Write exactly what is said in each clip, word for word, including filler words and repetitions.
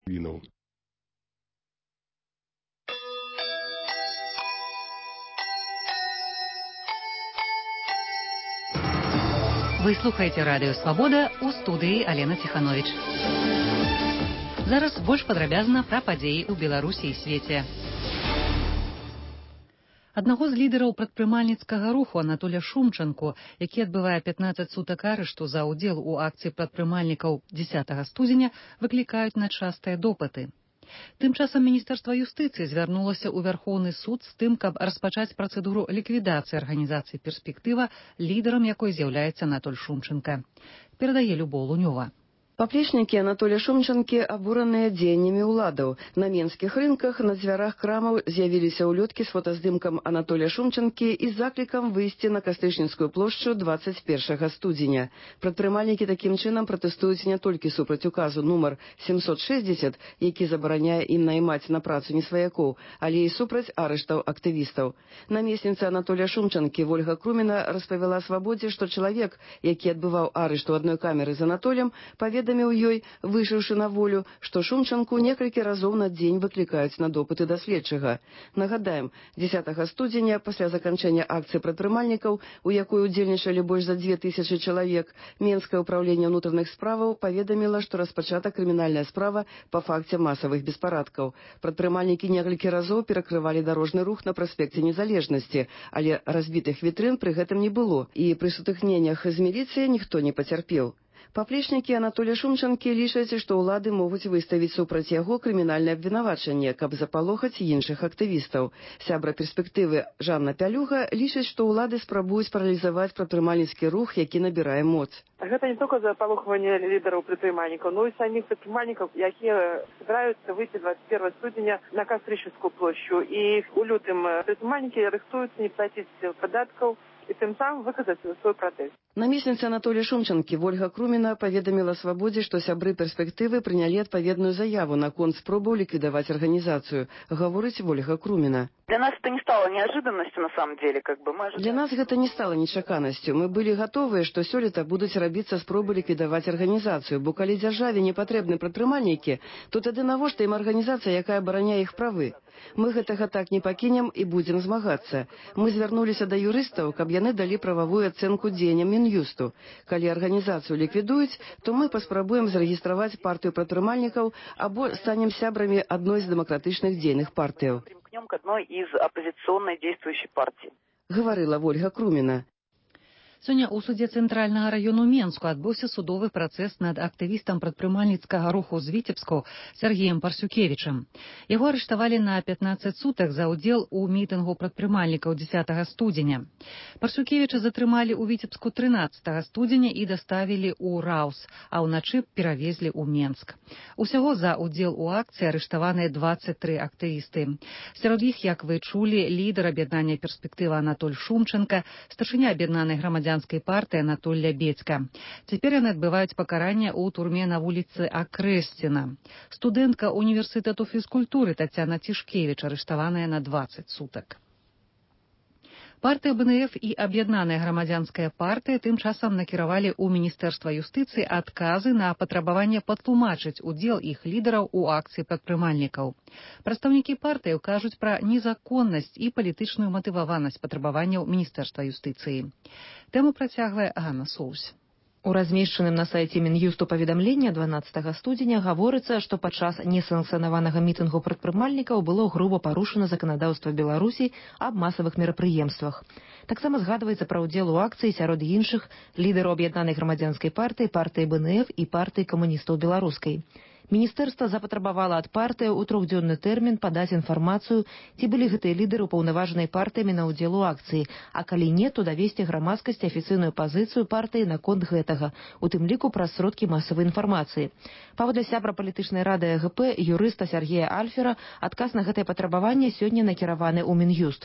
Винов. Вы слухаеце радыё Свабода, у студыі Алена Ціхановіч. Зараз больш падрабязна пра падзеі ў Беларусі і свеце. Аднаго з лідараў прадпрымальніцкага руху Анатоля Шумчанку, які адбывае пятнаццаць сутак арышту за ўдзел у акцыі прадпрымальнікаў дзесятага студзеня, выклікаюць на частыя допыты. Тым часам Міністэрства юстыцыі звярнулася ў Вярхоўны суд з тым, каб распачаць працэдуру ліквідацыі арганізацыі «Перспектыва», лідарам якой з'яўляецца Анатоль Шумчанка. Перадае Любоў Лунёва. Паплечнікі Анатоля Шумчанкі абураныя дзеяннямі ўладаў. На менскіх рынках на дзвярах крамаў з'явіліся ўлёткі з фотаздымкам Анатоля Шумчанкі і з заклікам выйсці на Кастрычніцкую плошчу дваццаць першага студзеня. Прадпрымальнікі такім чынам пратэстуюць не толькі супраць указу нумар сямсот шэсцьдзесят, які забараняе ім наймаць на працу несваякоў, але і супраць арыштаў актывістаў. Намесніца Анатоля Шумчанкі Вольга Круміна распавяла Свабодзе, што чалавек, які адбываў арышт у адной камеры з Анатолем, паведаміў у ёй, выйшаўшы на волю, што Шумчанку некалькі разоў на дзень выклікаюць на допыты да следчага. Нагадаем, дзесятага студзеня, пасля заканчэння акцыі прадпрымальнікаў, у якой удзельнічалі больш за дзве тысячы чалавек, Менскае ўпраўленне ўнутраных справаў паведаміла, што распачата крымінальная справа па факце масавых беспарадкаў. Прадпрымальнікі некалькі разоў перакрывалі дарожны рух на праспекце Незалежнасці, але разбітых вітрын пры гэтым не было, і пры сутыкненнях з міліцыяй ніхто не пацярпеў. Паплечнікі Анатоля Шумчанкі лічаць, што ўлады могуць выставіць супраць яго крымінальнае абвінавачанне, каб запалохаць іншых актывістаў. Сябра «Перспектывы» Жанна Пялюга лічыць, што ўлады спрабуюць паралізаваць прадпрымальніцкі рух, які набірае моц. Гэта не толькі запалохванне лідараў прадпрымальнікаў, но і саміх прадпрымальнікаў, якія збіраюцца выйти двадцать первого студзеня на Кастрычніцкую плошчу. І у лютым прадпрымальнікі рыхтуюцца не плаціць падаткаў і тым самым выказаць свой пратэст. Намесніца Анатоля Шумчанкі Вольга Круміна паведаміла Свабодзе, што сябры «Перспектывы» прынялі адпаведную заяву наконт спробаў ліквідаваць арганізацыю. Гаворыць Вольга Круміна. Для нас это не стало неожиданностью, на самом деле. Как бы мы Для нас гэта не стала нечаканасцю. Мы былі гатовыя, што сёлета будуць рабіцца спробы ліквідаваць арганізацыю, бо калі дзяржаве не патрэбны прадпрымальнікі, то тады навошта ім арганізацыя, якая абараняе іх правы? Мы гэтага так не пакінем і будзем змагацца. Мы звярнуліся да юрыстаў, каб яны далі прававую ацэнку дзеянням Мін'юсту. Калі арганізацыю ліквідуюць, то мы паспрабуем зарэгістраваць партыю прадпрымальнікаў або станем сябрамі адной з дэмакратычных дзейных партыяў. Примкнем к одной из оппозиционной действующей партии. Гаварыла Вольга Круміна. Сёння ў судзе Цэнтральнага раёну Менску адбыўся судовы працэс над актывістам прадпрымальніцкага руху з Віцебску Сергеем Парсюкевічам. Яго арыштавалі на пятнаццаць сутак за ўдзел у мітынгу прадпрымальнікаў дзесятага студзеня. Парсюкевіча затрымалі ў Віцебску трынаццатага студзеня і даставілі ў Раус, а ўначы перавезлі ў Менск. Усяго за ўдзел у акцыі арыштаваныя дваццаць тры актывісты. Сярод іх, як вы чулі, лідар аб'яднання «Перспектыва» Анатоль Шумчанка, старшыня аб'яднанай грамадзянскай партыі Анатоль Лябедзька. Цяпер яны адбываюць пакаранне ў турме на вуліцы Акрэсціна. Студэнтка універсітэту фізкультуры Тацяна Цішкевіч арыштаваная на дваццаць сутак. Партыя бэ эн эф і аб'яднаная грамадзянская партыя тым часам накіравалі ў Міністэрства юстыцыі адказы на патрабаванне патлумачыць удзел іх лідараў у акцыі прадпрымальнікаў. Прадстаўнікі партыяў кажуць пра незаконнасць і палітычную матываванасць патрабаванняў Міністэрства юстыцыі. Тэму працягвае Ганна Соўсь. У размешчаным на сайце Мін'юсту паведамлення дванаццатага студзеня гаворыцца, што падчас несанкцыянаванага мітынгу прадпрымальнікаў было груба парушана заканадаўства Беларусі аб масавых мерапрыемствах. Таксама згадваецца пра ўдзел у акцыі сярод іншых лідараў аб'яднанай грамадзянскай партыі, партыі бэ эн эф і партыі камуністаў беларускай. Міністэрства запатрабавала ад партыяў у трохдзённы тэрмін падаць інфармацыю, ці былі гэтыя лідары ўпаўнаважаныя партыямі на ўдзел у акцыі, а калі не, то давесці грамадскасці афіцыйную пазіцыю партыі наконт гэтага, у тым ліку праз сродкі масавай інфармацыі. Паводле сябра палітычнай рады а гэ пэ юрыста Сергея Альфера, адказ на гэтае патрабаванне сёння накіраваны ў Мін'юст.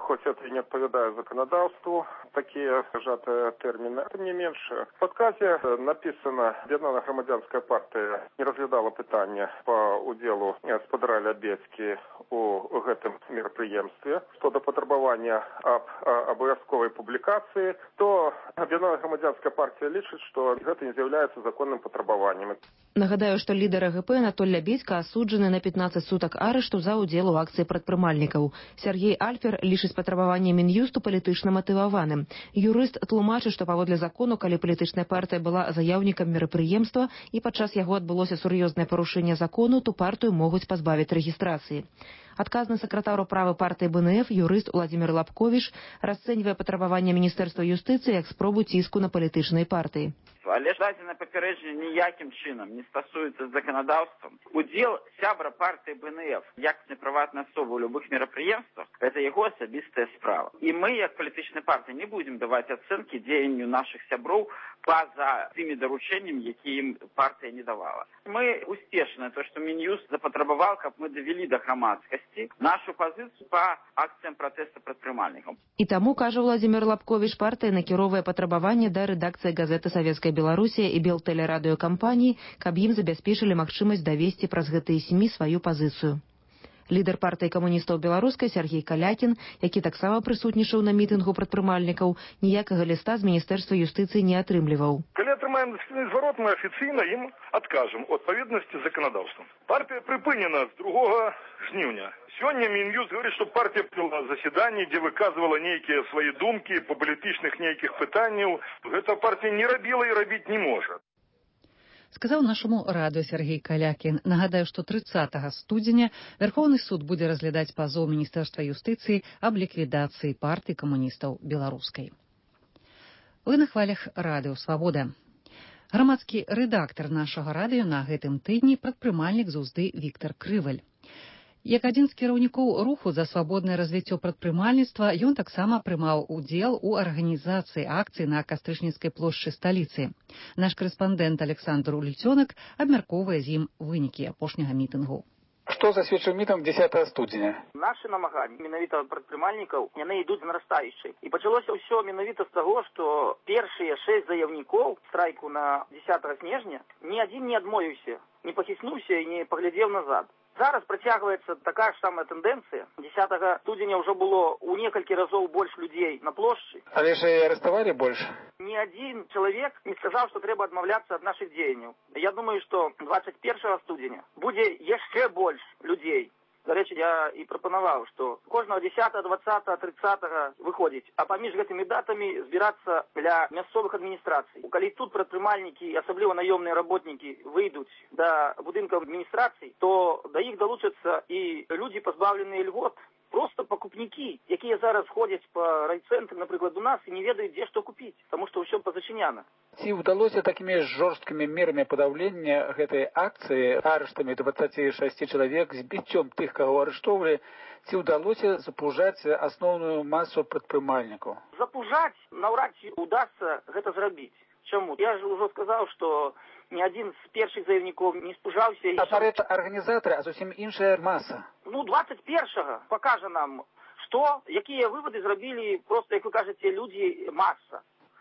хоть это и не отповедает законодавству, такие сжатые термины. Тем не меньше, в подказе написано, Об'єднана громадянська партія не розглядала питання по уділу господаря Лябецькі у гэтым мерапрыемстве. Што до патрабавання об обов'язковой публікації, то Об'єднана громадянська партія лічыць, што гэта не з'яўляецца законным патрабаваннем. Нагадаю, што лідар АГП Анатоль Лябецька асуджаны на пятнаццаць сутак арышту за ўдзел у акцыі прадпрымальнікаў. Сергей Альфер лічыць патрабаванне Мін'юсту палітычна матываваным. Юрыст тлумачыць, што паводле закону, калі палітычная партыя была заяўнікам мерапрыемства і падчас яго адбылося сур'ёзнае парушэнне закону, то партыю могуць пазбавіць рэгістрацыі. Адказны сакратар управы партыі БНФ юрыст Владзімір Лапковіч расцэньвае патрабаванне Міністэрства юстыцыі як спробу ціску на палітычнай партыі. Але дадзенае папярэджанне ніякім чынам не стасуецца з заканадаўствам. Удзел сябра партыі БНФ як непрыватнай асобы ў любых мерапрыемствах – гэта яго асабістая справа. І мы, як палітычная партыя, не будзем даваць ацэнкі дзеянню нашых сяброў па-за тымі даручэннямі, якія ім партыя не давала. Мы успешныя, то, што Мін'юст запатрабаваў, каб мы давялі да грамадскасці нашу пазіцыю па акцыям пратэсту прадпрымальнікаў. І таму, кажа Владзімір Лапковіч, партыя накіроўвае патрабаванне да рэдакцыі газеты «Савецкая Беларусія» і Белтэлерадыёкампаніі, каб ім забяспечылі магчымасць давесці праз гэтыя СМІ сваю пазіцыю. Лідар партыі камуністаў беларускай Сергей Калякін, які таксама прысутнічаў на мітынгу прадпрымальнікаў, ніякага ліста з Міністэрства юстыцыі не атрымліваў. Калі атрымаем зварот, мы афіцыйна ім адкажам у адпаведнасці з заканадаўствам. Партыя прыпынена з другога жніўня. Сёння Мін'юст говорит, што партія правяла заседанні, дзе выказвала нейкія свае думкі па палітычных нейкіх пытанняў. Гэта партія не рабіла і рабіць не можа. Сказаў нашаму радыё Сергей Калякін. Нагадаю, што трыццатага студзеня Вярхоўны суд будзе разглядаць пазоў Міністэрства юстыцыі аб ліквідацыі партыі камуністаў беларускай. Вы на хвалях радыё «Свабода». Грамадскі рэдактар нашага радыё на гэтым тыдні прадпрымальнік з Узды Віктар Крываль. Як адзін з кіраўнікоў руху за свабоднае развіццё прадпрымальніцтва, ён таксама прымаў удзел у арганізацыі акцыі на Кастрычніцкай плошчы сталіцы. Наш корэспандэнт Александр Уліцёнак абмяркоўвае з ім вынікі апошняга мітынгу. Што засведчыў мітынг дзесятага студзеня? Нашы намаганні менавіта прадпрымальнікаў, яны ідуць нарастаючай. І пачалося ўсё менавіта з таго, што першыя шэсць заяўнікоў страйку на дзесятага снежня ні адзін не адмовіўся, не пахіснуўся і не паглядзеў назад. Зараз працягваецца такая ж самая тэндэнцыя. дзесятага студзеня ўжо было ў некалькі разоў больш людзей на плошчы. Але ж і арыштавалі больш. Ні адзін чалавек не сказаў, што трэба адмаўляцца ад нашых дзеянняў. Я думаю, што дваццаць першага студзеня будзе яшчэ больш людзей. Дарэчы, я і прапанаваў, што кожнага дзесятага, дваццатага, трыццатага выходзіць, а паміж гэтымі датамі збірацца для мясцовых адміністрацый. Калі тут прадпрымальнікі, асабліва наёмныя работнікі, выйдуць да будынкаў адміністрацый, то да іх далучацца і людзі, пазбаўленыя льгот. Просто пакупнікі, якія зараз ходзяць па райцэнтры, напрыклад, у нас і не ведаюць, дзе што купіць, таму што ўсё пазачыняна. Ці ўдалося такімі жорсткімі мерамі падаўлення гэтай акцыі, арыштамі дваццаці шасці чалавек, збіццём тых, каго арыштоўвалі, ці ўдалося запужаць асноўную масу прадпрымальнікаў? Запужаць наўрад ці удасца гэта зрабіць. Чаму? Я ж ужо сказаў, што ні адзін з першых заявнікоў не спужаўся. А парэч арганізатары, а зусім іншая маса. Ну, дваццаць першага пакажа нам, што, якія вывады зрабілі, проста, як вы кажаце, людзі маса.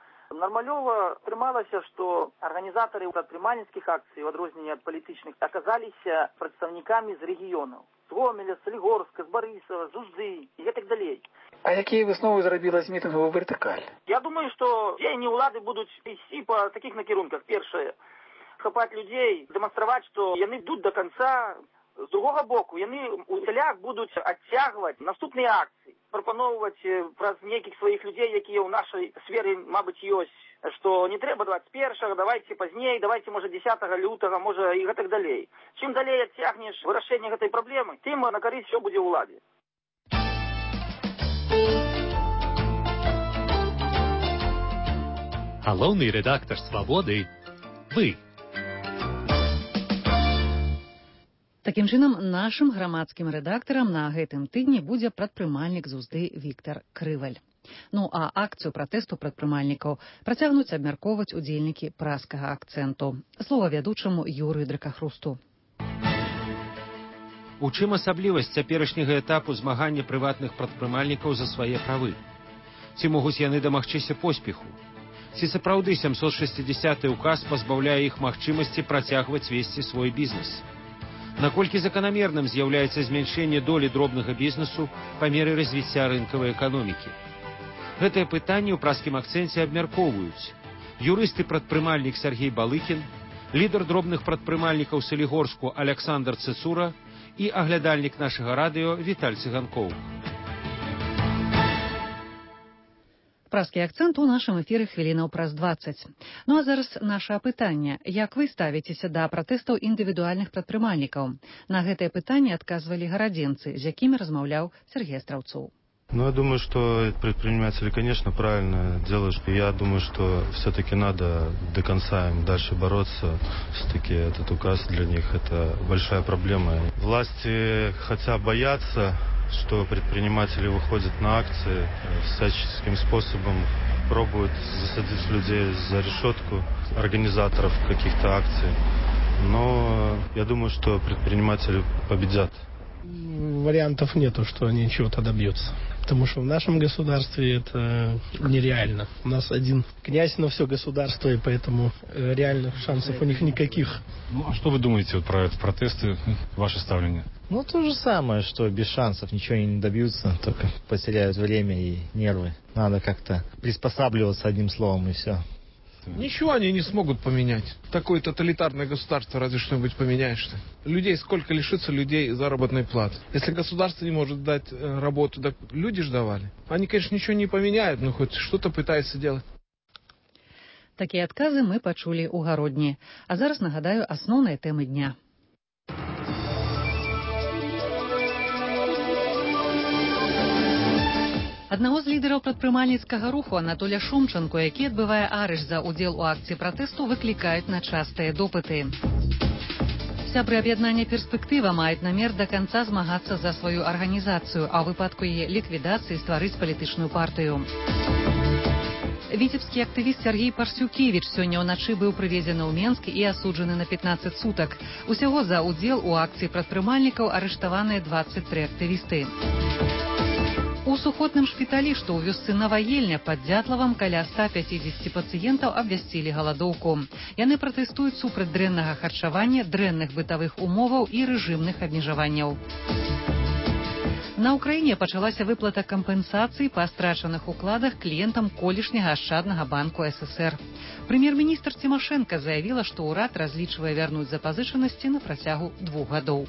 Нармалёва атрымалася, што арганізатары прадпрымальніцкіх акцый, у адрозненне ад палітычных, аказаліся прадстаўнікамі з рэгіёнаў. З Гомеля, з Салігорска, з Барысава, з Узды і гэтак далей. А якія высновы зрабіла з мітынгу вертыкаль? Я думаю, што дзеянні ўлады будуць ісці па такіх накірунках. Першае, хапаць людзей, дэманстраваць, што яны ідуць да канца. З другога боку, яны у сялях будуць адцягваць наступныя акцыі, прапаноўваць праз нейкіх сваіх людзей, якія ў нашай сферы, мабыць, ёсць, што не трэба дваццаць першага, давайце пазней, давайце, можа, дзесятага лютага, можа, і гэтак далей. Чым далей адцягнеш вырашэнне гэтай праблемы, тым на карысць усё будзе ўладзе. Галоўны рэдактар «Свабоды» – вы. Такім чынам, нашым грамадскім рэдактарам на гэтым тыдні будзе прадпрымальнік з Узды Віктар Крываль. Ну а акцыю пратэсту прадпрымальнікаў працягнуць абмяркоўваць удзельнікі праскага акцэнту. Слова вядучаму Юрыю Дракахрусту. У У чым асаблівасць цяперашняга этапу змагання прыватных прадпрымальнікаў за свае правы? Ці могуць яны дамагчыся поспеху? Ці сапраўды сямсот шэсцідзясяты ўказ пазбаўляе іх магчымасці працягваць весці свой бізнес? Наколькі заканамерным з'яўляецца змяншэнне долі дробнага бізнесу па меры развіцця рынкавай эканомікі? Гэтае пытанне ў праскім акцэнце абмяркоўваюць юрыст і прадпрымальнік Сергей Балыкін, лідар дробных прадпрымальнікаў Салігорску Аляксандр Цыцура і аглядальнік нашага радыё Віталь Цыганкоў. Праскі акцэнт у нашым эфіры хвілінаў праз дваццаць. Ну а зараз наша пытанне. Як вы ставіцеся да пратэстаў індывідуальных прадпрымальнікаў? На гэтае пытанне адказвалі гарадзенцы, з якімі размаўляў Сергей Астраўцоў. Ну, я думаю, что предприниматели, конечно, правильно делают. Я думаю, что все-таки надо до конца им дальше бороться. Все-таки этот указ для них это большая проблема. Власти хотя боятся, что предприниматели выходят на акции, всяческим способом пробуют засадить людей за решетку, организаторов каких-то акций. Но я думаю, что предприниматели победят. Вариантов нету, что они чего-то добьются. Потому что в нашем государстве это нереально. У нас один князь на все государство, и поэтому реальных шансов у них никаких. Ну, а что вы думаете вот про протесты, ваше ставление? Ну, то же самое, что без шансов ничего не добьются, только потеряют время и нервы. Надо как-то приспосабливаться, одним словом, и все. Ничего они не смогут поменять. Такое тоталитарное государство разве что-нибудь поменяешь-то. Людей сколько лишится людей заработной платы. Если государство не может дать работу, так люди ж давали. Они, конечно, ничего не поменяют, но хоть что-то пытаются делать. Такія адказы мы пачулі ў гародні. А зараз нагадаю асноўныя тэмы дня. Аднаго з лідараў прадпрымальніцкага руху Анатоля Шумчанку, які адбывае арышт за ўдзел у акцыі пратэсту, выклікаюць на частыя допыты. Сябры аб'яднання «Перспектыва» маюць намер да канца змагацца за сваю арганізацыю, а ў выпадку яе ліквідацыі стварыць палітычную партыю. Віцебскі актывіст Сергей Парсюкевіч сёння ўначы быў прывезены ў Менск і асуджаны на пятнаццаць сутак. Усяго за ўдзел у акцыі прадпрымальнікаў арыштаваныя дваццаць тры актывісты. У сухотным шпіталі, што ў вёсцы Наваельня пад Дзятлавам, каля ста пяцідзесяці пацыентаў абвясцілі галадоўку. Яны пратэстуюць супраць дрэннага харчавання, дрэнных бытавых умоваў і рэжымных абмежаванняў. На ўкраіне пачалася выплата кампенсацый па страчаных укладах кліентам колішняга ашчаднага банку ССР. Прэм'ер-міністр Цімашэнка заявіла, што ўрад разлічвае вярнуць запазычанасці на працягу двух гадоў.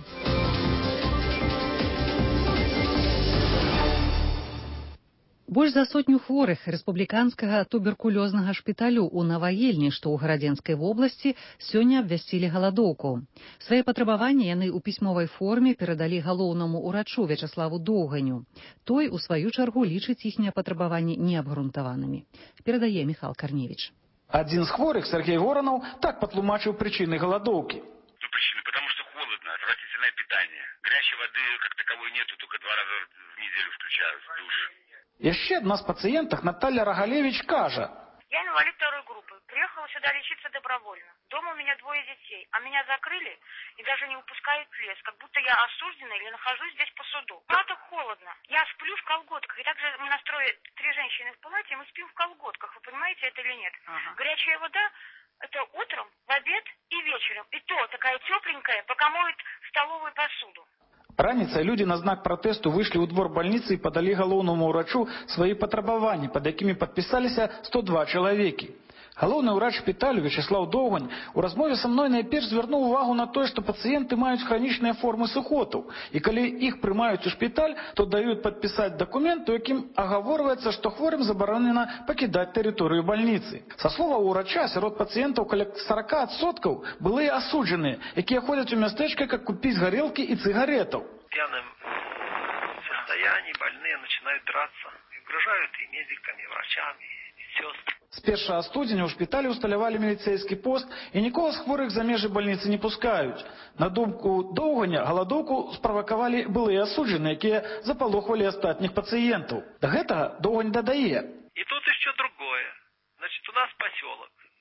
Больш за сотню хворых рэспубліканскага туберкулёзнага шпіталю ў Наваельні, што ў Гарадзенскай вобласці, сёння абвясцілі галадоўку. Свае патрабаванні яны ў пісьмовай форме перадалі галоўнаму ўрачу Вячаславу Доўганю. Той, у сваю чаргу, лічыць іхнія патрабаванні неабгрунтаванымі. Перадае Міхал Карневіч. Адзін з хворых, Сергей Воронов, так патлумачыў причины голодовки. Ну, причины, потому что холодно, отвратительное питание. Горячей воды как таковой нету, только два раза в неделю включают в душ. Яшчэ адна з пацыентак Наталья Рогалевич кажа. Я инвалид второй группы. Приехала сюда лечиться добровольно. Дома у меня двое детей, а меня закрыли и даже не выпускают в лес, как будто я осуждена или нахожусь здесь по суду. А так холодно. Я сплю в колготках. И также мы настроили три женщины в палате, и мы спим в колготках. Вы понимаете это или нет? Ага. Горячая вода — это утром, в обед и вечером. И то такая тепленькая, пока моют столовую посуду. Раніцай людзі на знак пратэсту выйшлі ў двор бальніцы і падалі галоўнаму ўрачу свае патрабаванні, пад якімі падпісаліся сто два чалавекі. Галоўны ўрач шпіталю Вячаслав Доўгань у размове са мной найперш звярнуў увагу на тое, што пацыенты маюць хранічныя формы сухотаў, і калі іх прымаюць у шпіталь, то даюць падпісаць дакумент, у якім агаворваецца, што хворым забаронена пакідаць тэрыторыю бальніцы. Са слова ўрача, сярод пацыентаў каля сорок адсоткаў былыя асуджаныя, якія ходзяць у мястэчка, каб купіць гарэлкі і цыгаретаў. В пьяном состоянии больные начинают драться, и угрожают и медиками, и врачами, и сестрами. З першага студзеня ў шпіталі ўсталявалі міліцэйскі пост, і нікога з хворых за межы бальніцы не пускаюць. На думку Доўганя, галадоўку справакавалі былыя асуджаныя, якія запалохвалі астатніх пацыентаў. Да гэтага Доўгань дадае. И тут еще другое. Значит, у нас поселок,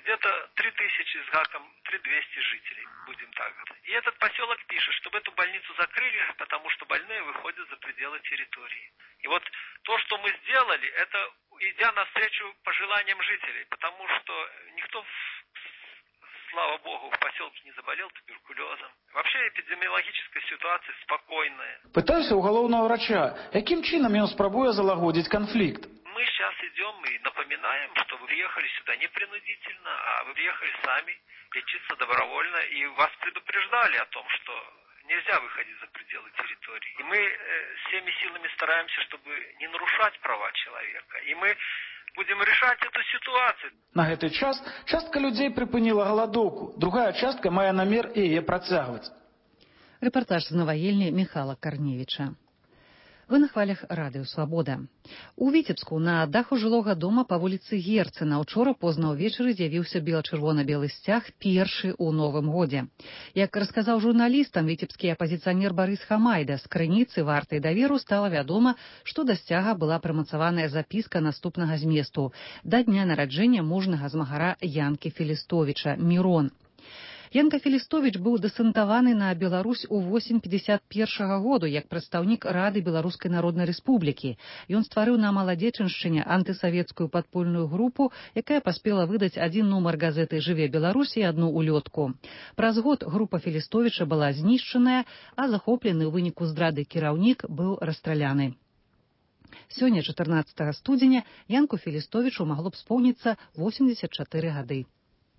где-то три тысячи с гаком, три тысячи двести жителей, будем так говорить. И этот поселок пишет, чтобы эту больницу закрыли, потому что больные выходят за пределы территории. И вот то, что мы сделали, это идя навстречу пожеланиям жителей, потому что никто, слава богу, в поселке не заболел туберкулезом. Вообще эпидемиологическая ситуация спокойная. Пытаюся у галоўнага врача, яким чином ён спрабуе залагодзіць конфликт? Мы сейчас идем и напоминаем, что вы приехали сюда не принудительно, а вы приехали сами лечиться добровольно, и вас предупреждали о том, что нельзя выходить за пределы территории. И мы э, всеми силами стараемся, чтобы не нарушать права человека. И мы будем решать эту ситуацию. На гэты час частка людзей прыпыніла галадоўку, другая частка мае намер яе працягваць. Рэпартаж з Наваельні Михала Карневіча. Вы на хвалях радыё «Свабода». У Віцебску на даху жылога дома па вуліцы Герцена учора позна ўвечары з'явіўся бела-чырвона-белы сцяг, першы ў новым годзе. Як расказаў журналістам віцебскі апазіцыянер Барыс Хамайда, з крыніцы вартай даверу стала вядома, што да сцяга была прымацаваная запіска наступнага зместу да дня нараджэння мужнага змагара Янкі Філістовіча «Мірон». Янка Філістовіч быў дэсантаваны на Беларусь у восем пятьдесят першага году як прадстаўнік Рады Беларускай Народнай Рэспублікі. Ён стварыў на Маладзечыншчыне антысавецкую падпольную групу, якая паспела выдаць адзін нумар газеты «Жыве Беларусь» і адну улётку. Праз год група Філістовіча была знішчаная, а захоплены ў выніку здрады кіраўнік быў расстраляны. Сёння, чатырнаццатага студзеня, Янку Філістовічу магло б споўніцца восемьдесят чатыры гады.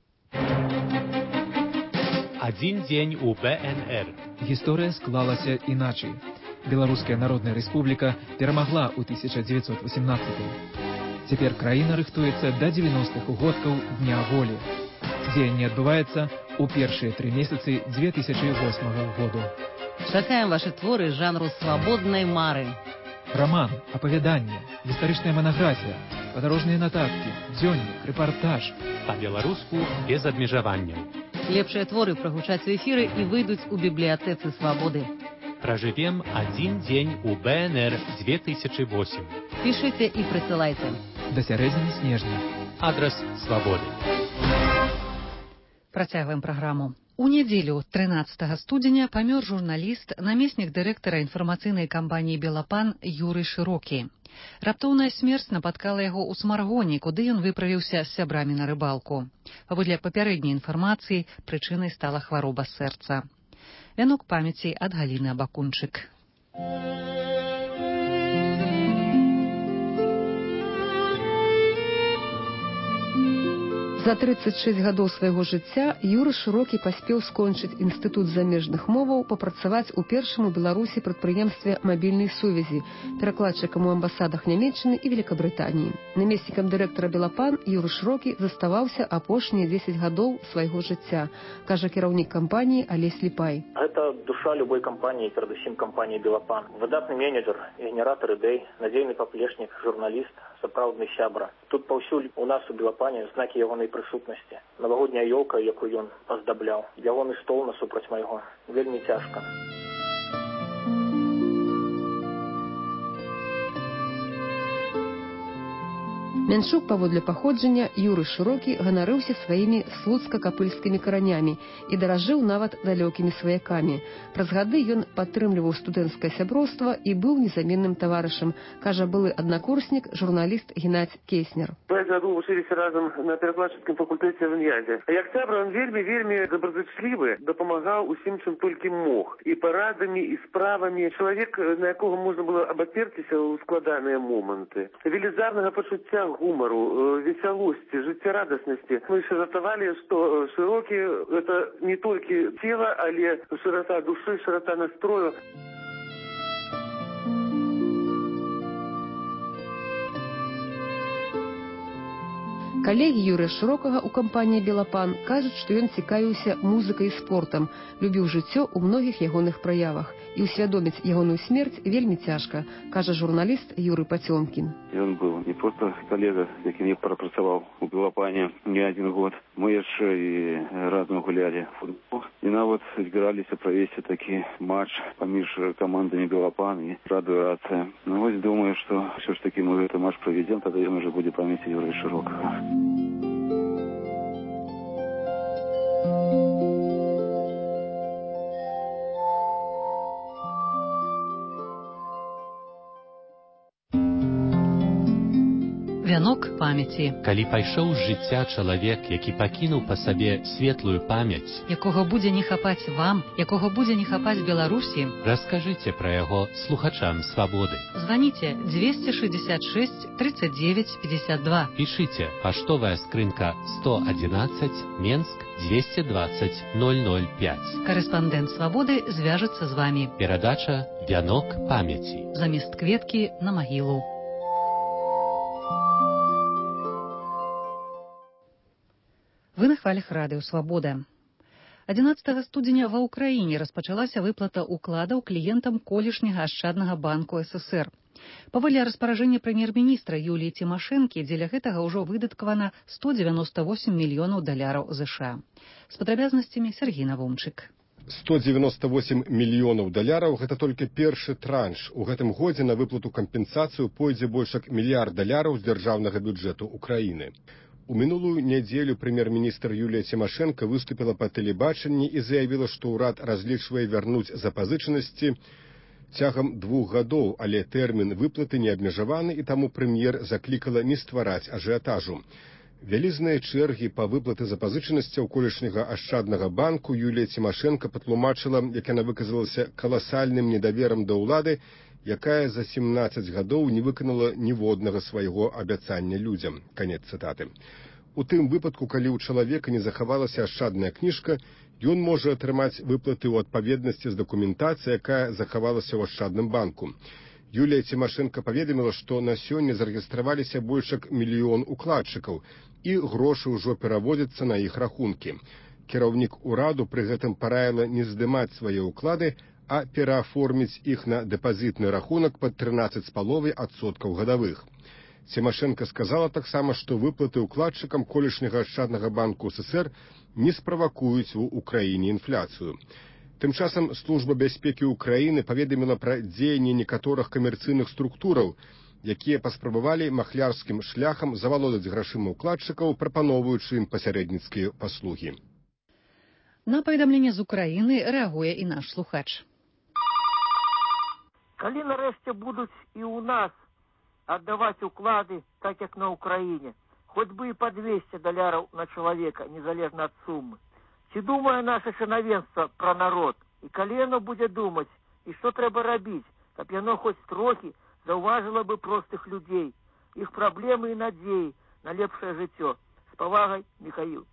Один день у бэ эн эр. Гісторыя склалася іначай. Беларуская Народная Рэспубліка перамагла ў тысяча дзевяцьсот восемнадцатым. Цяпер краіна рыхтуецца да дзевяностых угодкаў Дня волі. Дзеянне адбываецца ў першыя тры месяцы две тысячи восьмага году. Чакаем ваши творы жанру свабоднай мары. Роман, апавяданне, гістарычная манаграфія, падарожныя нататкі, дзённік, рэпартаж. Па-беларуску без абмежаванняў. Лепшыя творы прагучаць у эфіры і выйдуць у бібліятэцы «Свабоды». Пражывем один день у бэ эн эр две тысячи восемь. Пішыце і прысылайце. Да сярэдзіны снежня. Адрес «Свабоды». Працягваем праграму. У нядзелю трынаццатага студзеня памёр журналіст, намеснік дырэктара інфармацыйнай кампаніі «Белапан» Юрый Шырокі. Раптоўная смерць напаткала яго ў Смаргоне, куды ён выправіўся з сябрамі на рыбалку. Паводле папярэдняй інфармацыі, прычынай стала хвароба сэрца. Вянок памяці ад Галіны Абакунчык. За тридцать шесть гадоў свайго жыцця Юры Шырокі паспеў скончыць інстытут замежных моваў, папрацаваць у першым у Беларусі прадпрыемстве мабільнай сувязі, перакладчыкам у амбасадах Нямецчыны і Великабрытаніі. Намеснікам дырэктара «Белапан» Юры Шырокі заставаўся апошнія дзесяць гадоў свайго жыцця, кажа кіраўнік кампаніі Алесь Ліпай. Гэта душа любой кампаніі, перадусім кампаніі «Белапан». Выдатны менеджер, генератор ідэй, надзейны паплечнік, журналіст, сапраўдны сябра. Тут паўсюль у нас у Белапане знакі ягонай прысутнасці. Навагодняя ёлка, якую ён аздабляў. Ягоны стол насупраць майго. Вельмі цяжка. Мянчук, паводле паходжання, Юры Шырокі ганарыўся сваімі слуцка-капыльскімі каранямі і даражыў нават далёкімі сваякамі. Праз гады ён падтрымліваў студэнцкае сяброўства і быў незаменным таварышам, кажа былы аднакурснік, журналіст Геннадзь Кейснер. Пяць гадоў вучыліся разам на перакладчыцкім факультэце в Ін'язе. Як сябра, ён вельмі-вельмі добразычлівы, дапамагаў усім, чым толькі мог. І парадамі, і справамі. Чалавек, на якога можна было абаперціся ў складаныя моманты. Велізарнага пачуцця гумару, весялосці, жыццярадаснасці. Мы еще затавалі, што Шырокі – это не толькі цела, але шырата душы, шырата настрою. Калегі Юрыя Шырокага ў кампаніі «Белапан» кажуць, што ён цікавіўся музыкай і спортам, любіў жыццё ў многіх ягоных праявах. І ўсвядоміць ягоную смерць вельмі цяжка, кажа журналіст Юрый Пацёмкін. Ён быў не проста калега, якім я прапрацаваў у «Белапане» не адзін год. Мы яшчэ і разам гулялі футбол. І нават збіраліся правесці такі матч паміж камандамі «Белапан» і радыёрацыя. Ну вось думаю, што ўсё ж такі мы гэты матч правядзем, тады ён ужо будзе памяці Юрыя Шырокага. Вянок памяці. Калі пайшоў з жыцця чалавек, які пакінуў па сабе светлую памяць, якога будзе не хапаць вам, якога будзе не хапаць Беларусі, раскажыце пра яго слухачам свабоды. Званіце двести шестьдесят шесть тридцать девять пятьдесят два. Пішыце паштовая скрынка сто одиннадцать, Менск двести двадцать ноль ноль пять. Карэспандэнт свабоды звяжацца з вамі. Перадача «Вянок памяці». Замест кветкі на магілу. Вы на хвалях радыё «Свабода». адзінаццатага студзеня ва ўкраіне распачалася выплата ўкладаў кліентам колішняга ашчаднага банку СССР. Паводле распаражэння прэм'ер-міністра Юліі Цімашэнкі, дзеля гэтага ўжо выдаткавана сто девяносто восемь мільёнаў даляраў ЗША. З падрабязнасцямі Сергій Навумчык. сто девяносто восемь мільёнаў даляраў – гэта толькі першы транш. У гэтым годзе на выплату кампенсацыю пойдзе больш як мільярд даляраў з дзяржаўнага бюджэту Украіны. У мінулую нядзелю прэм'ер-міністр Юлія Цімашэнка выступіла па тэлебачанні і заявіла, што ўрад разлічвае вярнуць запазычанасці цягам двух гадоў, але тэрмін выплаты не абмежаваны, і таму прэм'ер заклікала не ствараць ажыятажу. Вялізныя чэргі па выплаты запазычанасцяў колішняга ашчаднага банку Юлія Цімашэнка патлумачыла, як яна выказалася, каласальным недаверам да ўлады, якая за семнадцаць гадоў не выканала ніводнага свайго абяцання людзям. Канец цытаты. У тым выпадку, калі ў чалавека не захавалася ашчадная кніжка, ён можа атрымаць выплаты ў адпаведнасці з дакументацыяй, якая захавалася ў ашчадным банку. Юлія Цімашэнка паведаміла, што на сёння зарэгістраваліся больш як мільён укладчыкаў, і грошы ўжо пераводзяцца на іх рахункі. Кіраўнік ураду пры гэтым параіла не здымаць свае ўклады, а перааформіць іх на дэпазітны рахунак пад трынаццаць з паловай адсоткаў гадавых. Цімашэнка сказала таксама, што выплаты ўкладчыкам колішняга ашчаднага банку СССР не справакуюць у Украіне інфляцыю. Тым часам Служба бяспекі Украіны паведаміла пра дзеянні некаторых камерцыйных структураў, якія паспрабавалі махлярскім шляхам завалодаць грашыма ўкладчыкаў, прапаноўваючы ім пасярэдніцкія паслугі. На паведамленне з Украіны рэагуе і наш слухач. Калі нарэшце будуць і ў нас аддаваць уклады, так як на Украіне, хоць бы і па двести даляраў на чалавека, незалежна ад сумы. Ці думае наша чынавенства пра народ? І калі яно будзе думаць, і што трэба рабіць, каб яно хоць трохі заўважыла бы простых людзей, іх праблемы і надзеі на лепшае жыццё. З павагай, Міхаіл.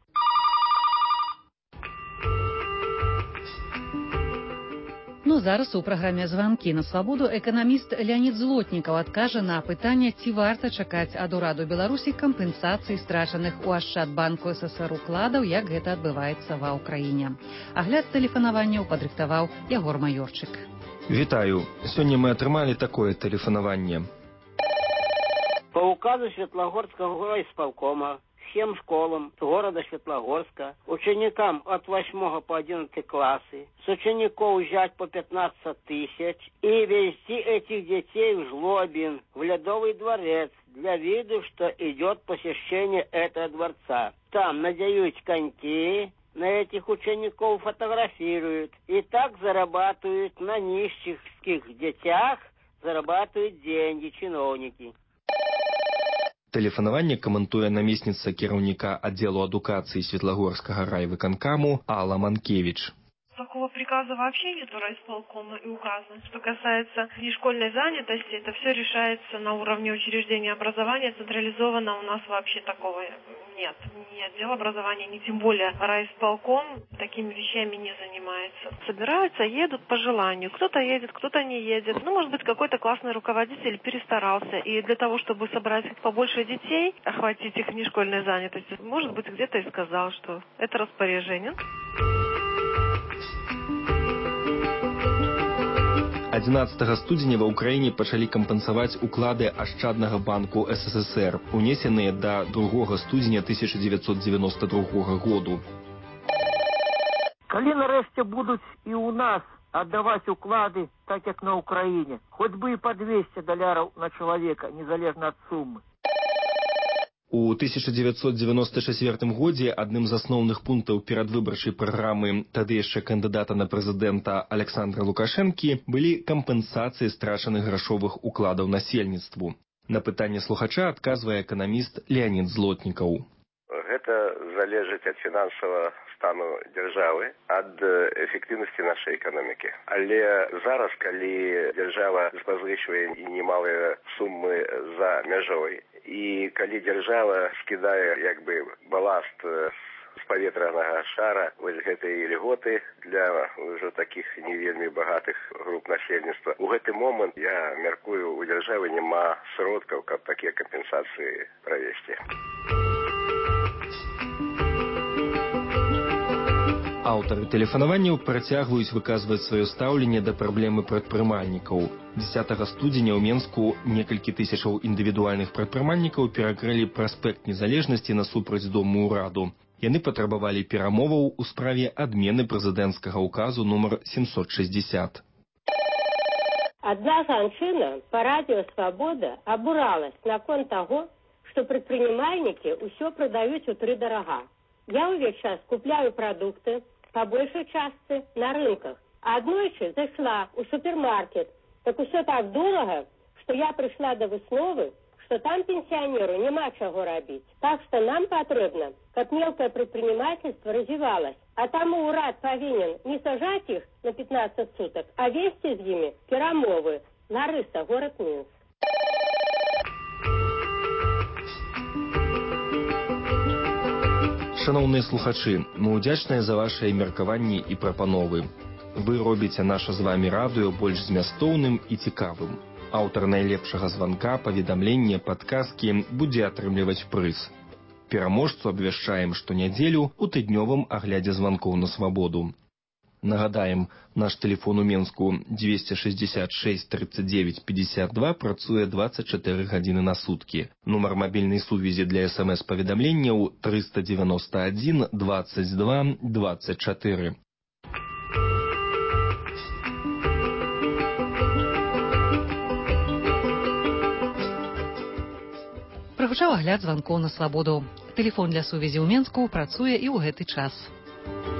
Ну, зараз у праграме «Званкі на свабоду» эканаміст Леонід Злотнікаў адкажа на пытанне, ці варта чакаць ад ураду Беларусі кампенсацыі страчаных у Ашчадбанку СССР укладаў, як гэта адбываецца ва ўкраіне. Агляд тэлефанаванняў падрыхтаваў Ягор Маёрчык. Вітаю. Сёння мы атрымалі такое тэлефанаванне. По указу Светлогорского райисполкома всем школам города Светлогорска, ученикам от восьмого по одиннадцатый классы, с учеников взять по пятнадцать тысяч и везти этих детей в Жлобин, в Ледовый дворец, для виду, что идет посещение этого дворца. Там надеют коньки, на этих учеников фотографируют, и так зарабатывают на нищих детях, зарабатывают деньги чиновники. Тэлефанаванне каментуе намесніца кіраўніка аддзелу адукацыі Светлагорскага райвыканкаму Алла Манкевич. Такого приказа вообще нет у райисполкома и указа. Что касается нешкольной занятости, это все решается на уровне учреждения образования. Централизованно у нас вообще такого нет. Ни отдел образования, ни тем более райисполком такими вещами не занимается. Собираются, едут по желанию. Кто-то едет, кто-то не едет. Ну, может быть, какой-то классный руководитель перестарался. И для того, чтобы собрать побольше детей, охватить их нешкольной занятостью, может быть, где-то и сказал, что это распоряжение. адзінаццатага студзеня ва ўкраіне пачалі кампенсаваць уклады Ашчаднага банку СССР, унесеныя да другога студзеня тысяча дзевяцьсот дзевяносто другога году. Калі нарэшце будуць і ў нас аддаваць уклады, так як на Украіне, хоць бы і па двести даляраў на чалавека, незалежна ад сумы. У тысяча дзевяцьсот дзевяносто чацвёртым годзе адным з асноўных пунктаў перадвыбарчай праграмы тады яшчэ кандыдата на прэзідэнта Александра Лукашэнкі былі кампенсацыі страчаных грашовых укладаў насельніцтву. На пытанне слухача адказвае эканаміст Леонид Злотнікаў. Гэта залежыць ад фінансавага стану дзяржавы, ад эфектыўнасці нашай эканомікі. Але зараз, калі дзяржава запазычвае немалыя сумы за мяжой, і калі дзяржава скідае як бы баласт з паветранага шара вось гэтай льготы для ўжо такіх не вельмі багатых груп насельніцтва, у гэты момант, я мяркую, у дзяржавы няма сродкаў, каб такія кампенсацыі правесці. Аўтары тэлефанаванняў працягваюць выказваць сваё стаўленне да праблемы прадпрымальнікаў. дзесятага студзеня ў Менску некалькі тысячаў індывідуальных прадпрымальнікаў перакрылі праспект Незалежнасці насупраць Дому ўраду. Яны патрабавалі перамоваў у справе адмены прэзідэнцкага ўказу нумар семьсот шестьдесят. Одна жанчына по радио «Свобода» обуралась наконт того, что предпринимальники все продают утридорога. Я увесь час купляю продукты, по большей части на рынках. А однойчы зашла у супермаркет, так все так дорого, что я пришла до высновы, что там пенсионеру нема чего робить. Так что нам потребно, как мелкое предпринимательство развивалось. А тому урад повинен не сажать их на пятнадцать суток, а вести с ними перамовы на Рыса, город Минск. Шановныя слухачы, мы ўдзячныя за вашыя меркаванні і прапановы. Вы робіце наша з вамі радыё больш змястоўным і цікавым. Аўтар найлепшага званка, паведамлення, падказкі будзе атрымліваць прыз. Пераможцу абвяшчаем штонядзелю ў тыднёвым аглядзе званкоў на свабоду. Нагадаем, наш тэлефон у Менску двести шестьдесят шесть тридцать девять пятьдесят два працуе двадцать четыре гадзіны на суткі. Нумар мабільнай сувязі для смс-паведамленняў триста девяносто один двадцать два двадцать четыре. Прагучаў агляд званкоў на свабоду. Тэлефон для сувязі ў Менску працуе і ў гэты час.